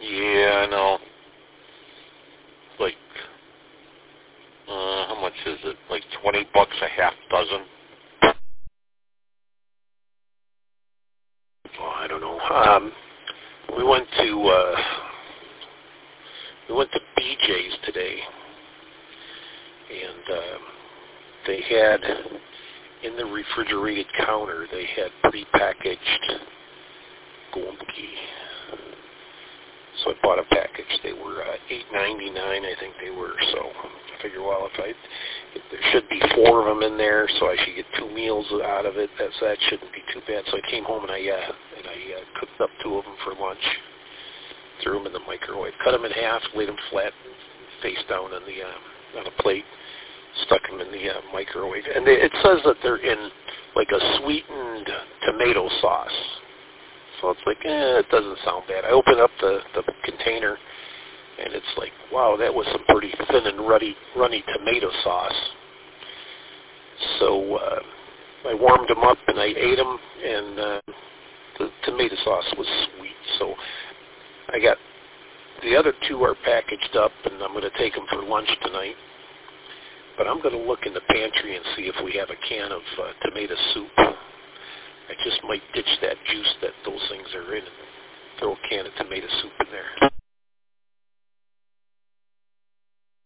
Yeah, I know. Like, how much is it? Like $20 a half dozen? Oh, I don't know. We went to BJ's today, and they had in the refrigerated counter they had prepackaged Goldki. So I bought a package. They were $8.99, I think they were. So I figure, well, if there should be 4 of them in there, so I should get 2 meals out of it. That shouldn't be too bad. So I came home and I cooked up 2 of them for lunch. Threw them in the microwave, cut them in half, laid them flat, face down on a plate, stuck them in the microwave. And it says that they're in like a sweetened tomato sauce. So it's like, it doesn't sound bad. I open up the container, and it's like, wow, that was some pretty thin and runny tomato sauce. So I warmed them up, and I ate them, and the tomato sauce was sweet. So I got the other 2 are packaged up, and I'm going to take them for lunch tonight. But I'm going to look in the pantry and see if we have a can of tomato soup. I just might ditch that juice that those things are in and throw a can of tomato soup in there.